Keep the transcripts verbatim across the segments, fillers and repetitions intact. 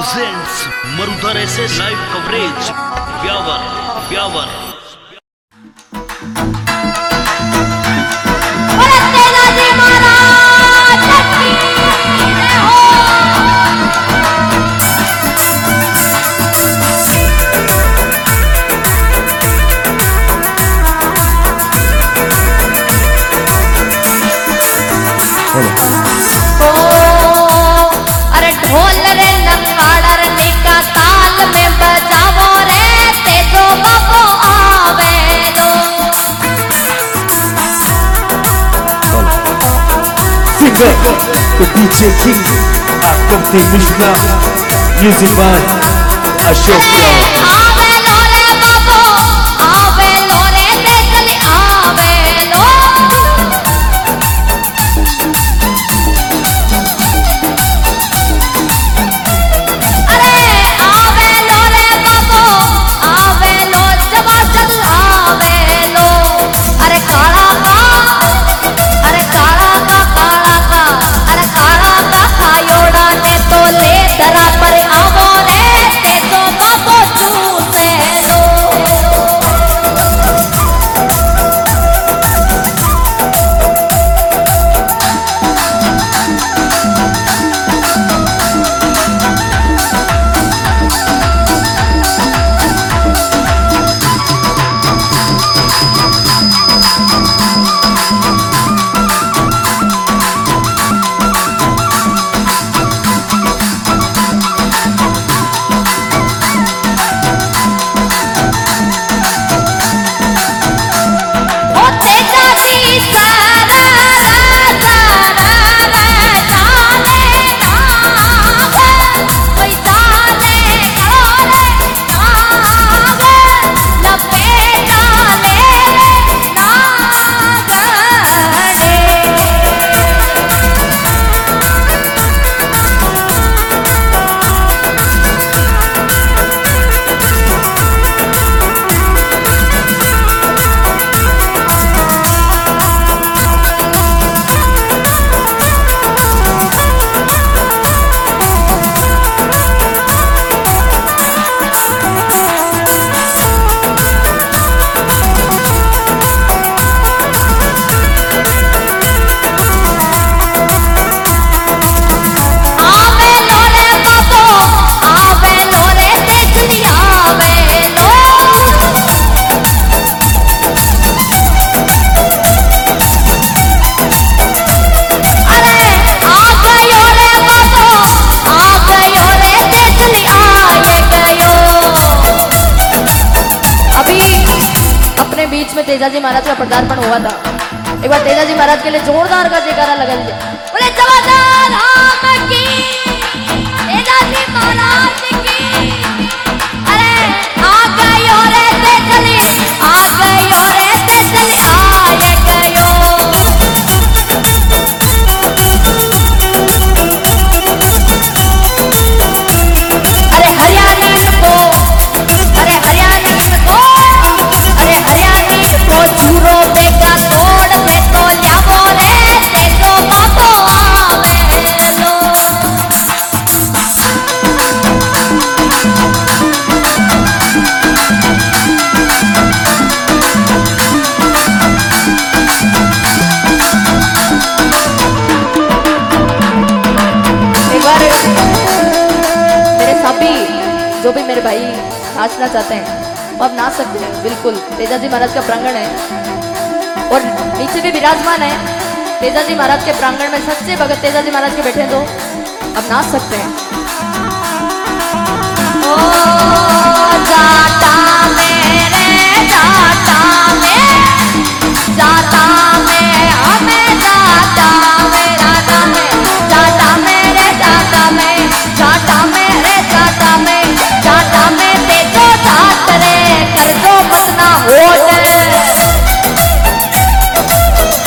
presents Marudhar S S live coverage. Vyawar, Vyawar. The D J King at Compte Mishra, music by Ashok Vyawar. बीच में तेजा जी महाराज का पदार्पण हुआ था। एक बार तेजा जी महाराज के लिए जोरदार का जयकारा लगा दिया। बोले जवादार राम की, तेजा जी महाराज की। अरे आ गयो रे तेजली, आ गयो रे तेजली, आए गयो। अरे हरियाणी को, अरे हरियाणी को, अरे हरियाणी को चूरो बेगा तोड़ पे तो ल्यावो रे तेजो बाबो आवे लो। एक बार मेरे सभी जो भी मेरे भाई नाचना चाहते हैं वो अब नाच सकते हैं। बिल्कुल तेजा जी महाराज का प्रांगण है और नीचे भी विराजमान है। तेजा जी महाराज के प्रांगण में सच्चे भगत तेजा जी महाराज के बैठे हैं तो अब नाच सकते हैं। ओ जाता मेरे जाता में, जाता में हमें जाता मेरा नाम है, जाता मेरे जाता में, जाता मेरे जाता में, जाता में तेजो जात रे कर दो मतना होट।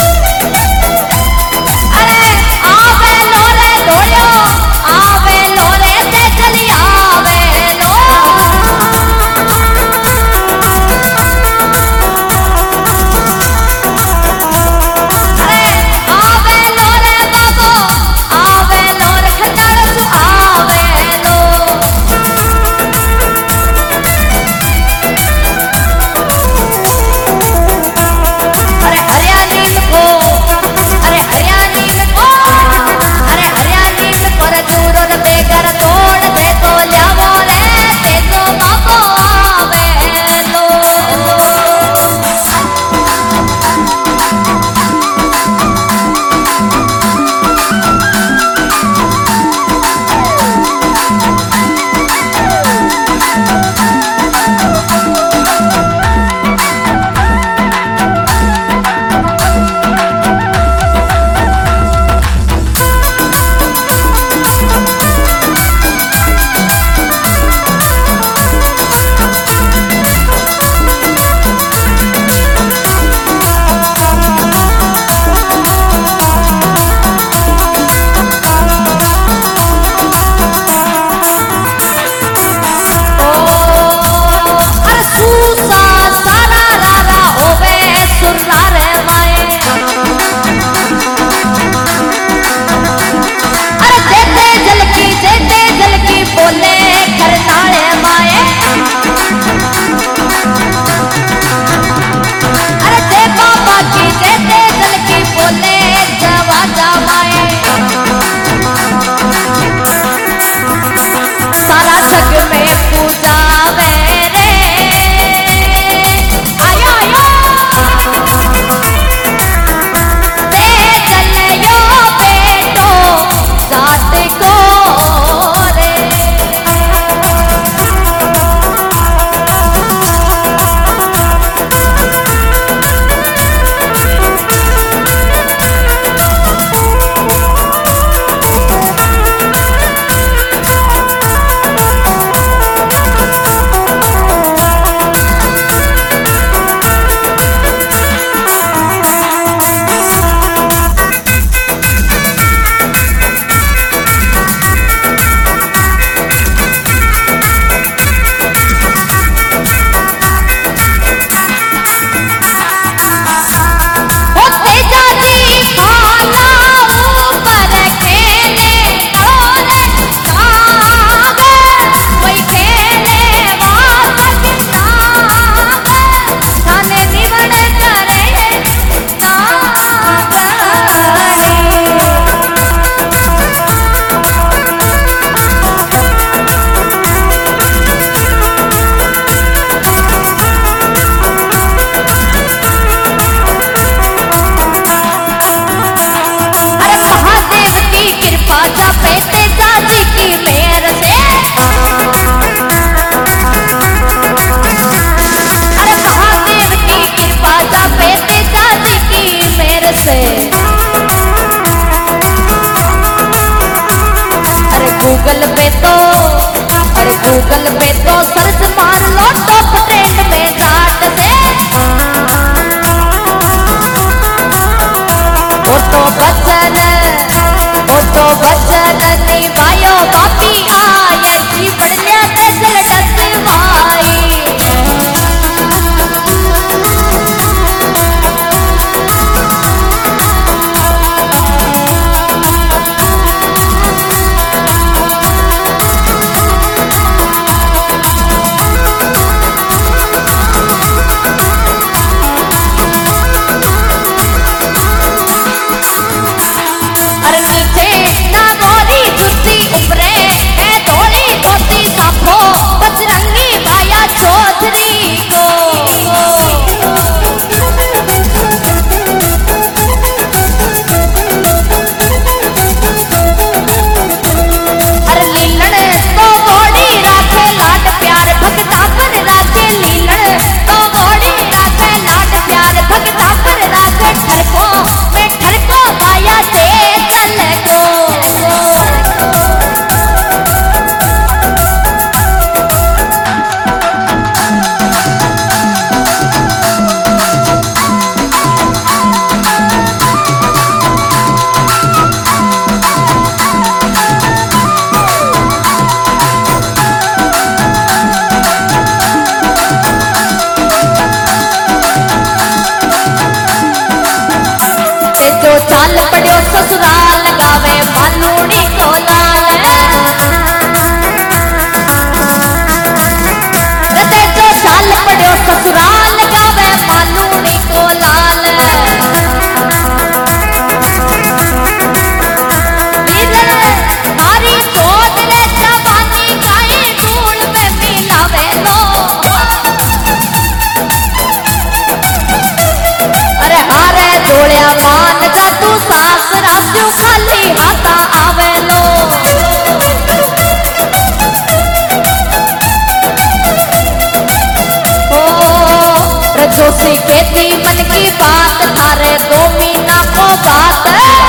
अरे आवे लो रे धोयो, आवे लो गूगल पे तो सर्च मार लो टॉप ट्रेंड में चार्ट से। वो तो बचन वो तो बचन निभायो बापी आए की बढ़िया तेजल डसवाई। चाल पड़ो ससुराल गावे मालूड़ी को लाल। रते जो चाल पड़ो ससुराल गावे मालूड़ी को लाल। मारी गोद रे जवानी गाई धूल में मिलावे लो। अरे हारे जोड़िया मान जा तू सास राजू खाली हाथा आवे लो। ओ रजो से खेती मन की बात थारे दो मीना को बात।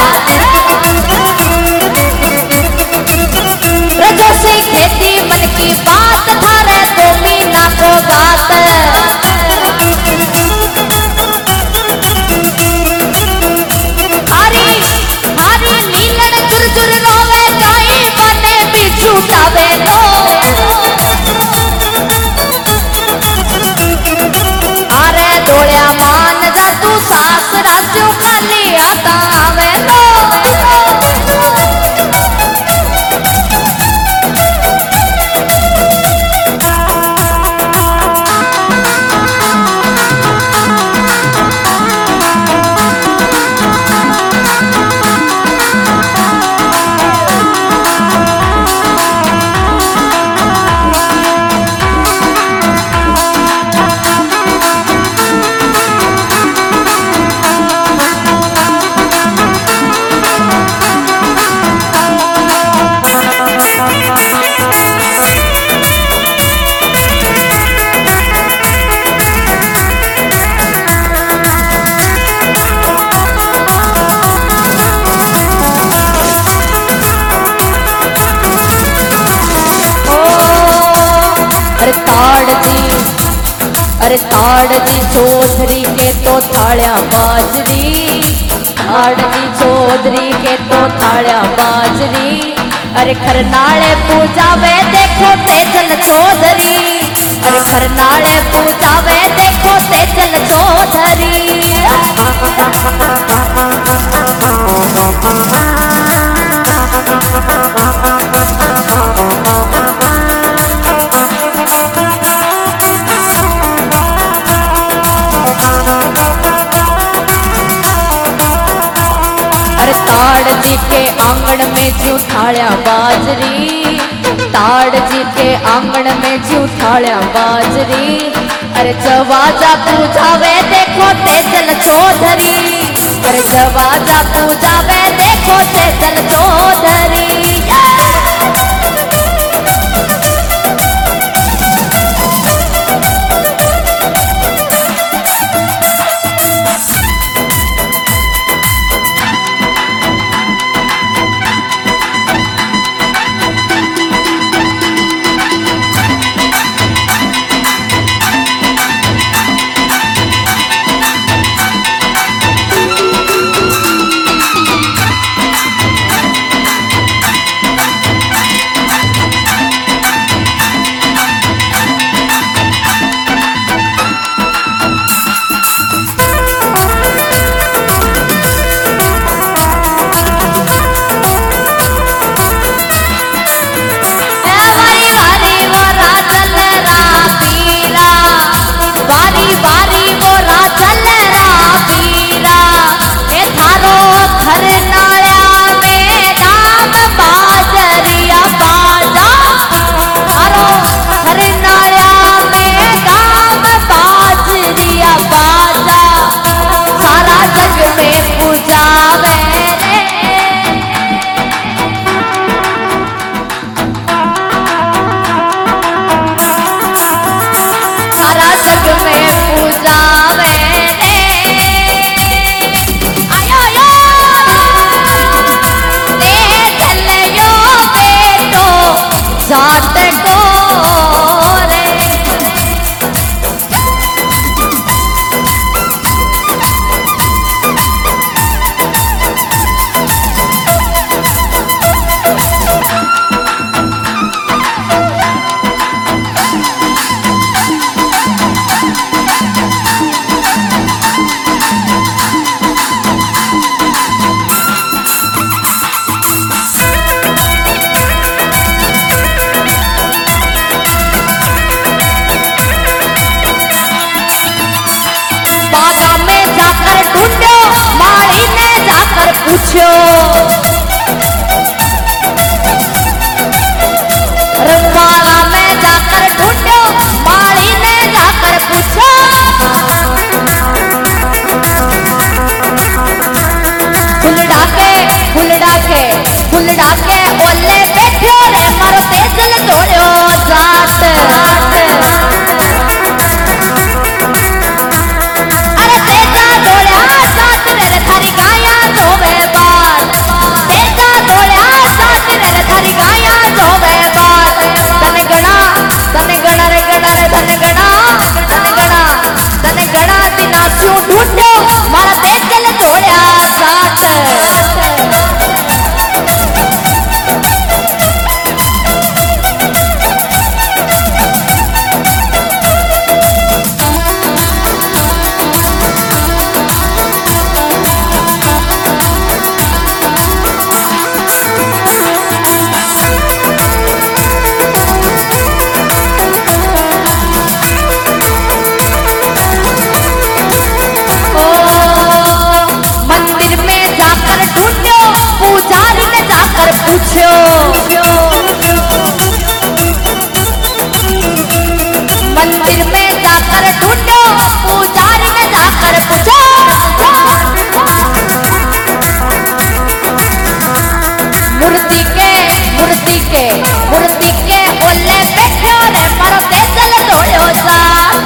रजो से खेती मन की बात थारे दो मीना को बात। अरे ताड़ दी चौधरी के तो थाड़ा बाजरी। ताड़ दी चौधरी के तो थाड़ा बाजरी। अरे खरनाले पूजावे देखो तेजल चौधरी। अरे खरनाले पूजावे देखो तेजल चौधरी। ताड़ जी के आंगन में ज्यों थाड़ा बाजरी। ताड़ जी के आंगन में ज्यों थाड़ा बाजरी। अरे जवाजा पूजावे देखो तेजल चौधरी। अरे जवाजा पूजावे देखो तेजल चौधरी। तोरे। बागा में जाकर ढूंढो, माली ने जाकर पूछो, रंगवाला में जाकर ढूंढो, माली ने जाकर पूछो। फुल डाके फुल डाके फुल डाके ओले बैठो रे मारो तेजल दौड़ो जात। अरे तेजा दौड़या साथ रे थारी गाया धोवे बात, तेजा दौड़या साथ रे थारी गाया धोवे बात। धन गणा धन गणा रे गणा रे धन गणा धन गणा धन गणा दिना क्यों ढूंढो मारा तेजल दौड़या साथ। ओ मंदिर में जाकर ढूंढो, पुजारी में जाकर पूछो, मंदिर में जाकर ढूंढो, पुजारी में जाकर पूछो। मूर्ति के मूर्ति के मूर्ति के ओले बैठो रे मारो तेजल दौड़ो साथ।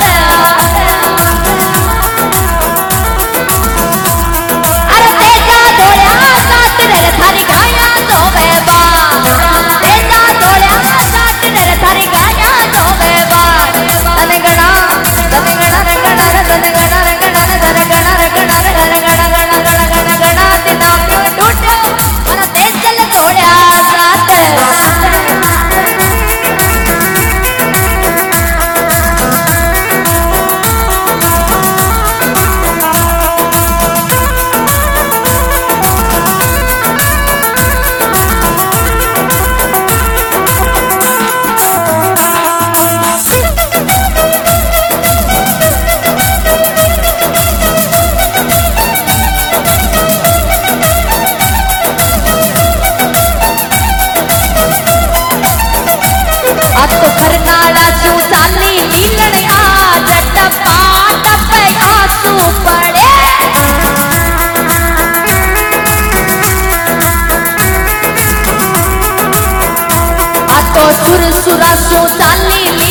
अरे तेजा दौड़या साथ रे थारी गाया धोवे बात, तेजा दौड़या साथ रे थारी गाया धोवे बात। धन गणा धन गणा रे गणा रे धन गणा रे गणा रे धन गणा रे गणा रे धन गणा गणा गणा गणा गणा दिना क्यों ढूंढो मारा तेजल दौड़या साथ। अब तो करनाला चू चाली लीलड़ आ जट पाट पे आंसू पड़े। आ तो सुर सुरा चू चाली